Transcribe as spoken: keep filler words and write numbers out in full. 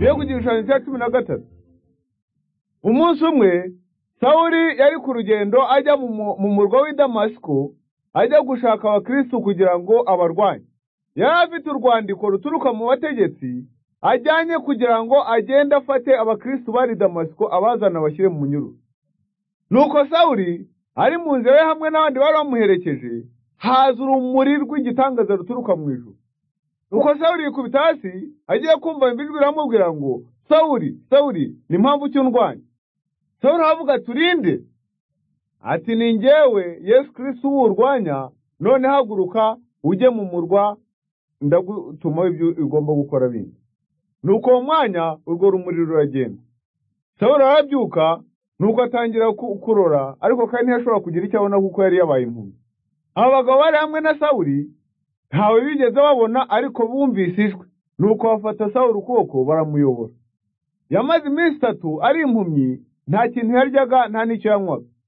Tuye ku gishushanyo cya cumi na gatatu. Umunsi umwe Sawuli yari ku rugendo ajya mu murwa w'i Damasiko, ajya gushaka abakristo kugira ngo abarwanye. Yari afite urwandiko ruturuka mu bategetsi ajyanye kugira ngo agende afate abakristo bari Damasiko abazana bashyire mu munyururu. Nuko Sawuli ari mu nzira ye hamwe n'abandi bari bamuherekeje, haza urumuri rw'igitangaza ruturuka mu ijuru. Nuko Sawuli yikubita hasi, agiye kumva ijwi riramubwira ngo, Sawuli, Sawuli, ni mpamvu ki undwanya? Sawuli aravuga ati, urinde? Ati, ni njyewe Yesu Kristo urwanya, none haguruka ujye mu murwa, ndagutuma ibyo ugomba gukora bindi. Nuko uwo mwanya urwo rumuri ruragenda. Sawuli arabyuka, nuko atangira kurora, ariko kandi ntiyashobora kugira icyo abona kuko yari yabaye impumyi. Abagabo bari hamwe na Sawuli ntawe bigeze babona, ariko bumvise ijwi. Nuko bafata Sawuli ukuboko baramuyobora. Yamaze iminsi itatu ari impumyi, nta kintu yaryaga nta n'icyo yanywaga.